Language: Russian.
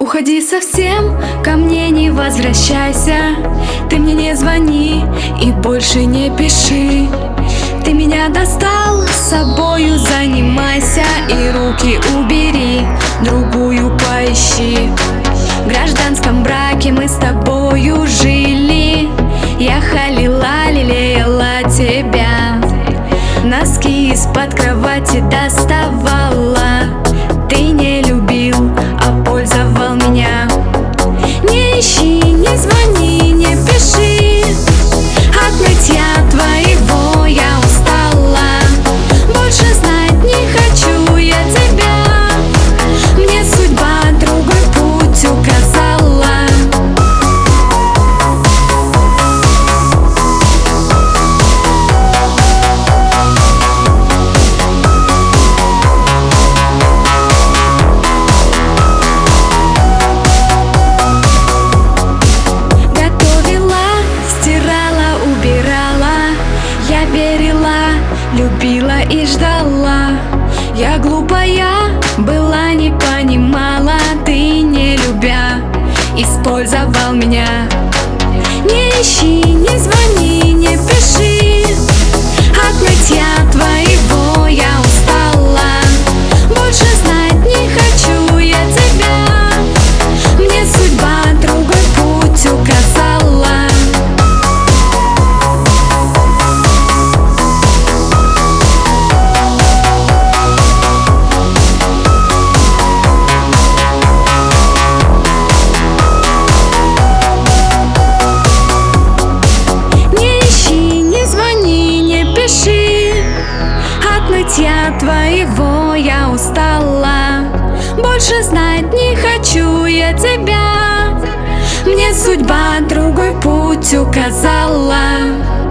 Уходи совсем, ко мне не возвращайся. Ты мне не звони и больше не пиши. Ты меня достал, с собою занимайся. И руки убери, другую поищи. В гражданском браке мы с тобою жили. Я халила, лелеяла тебя, носки из-под кровати доставала. Ты не любил, а пользовал меня. Не ищи, не звони, не пиши. От нытья твоего я устала. Больше знать не хочу я тебя. Мне судьба другой путь указала. Любила и ждала. Я глупая была, не понимала. Ты, не любя, использовал меня. Не ищи, не звони, не пиши. От нытья твоего я устала. Больше знать не хочу я тебя. Мне судьба другой путь указала. От твоего я устала. Больше знать не хочу я тебя. Мне судьба другой путь указала.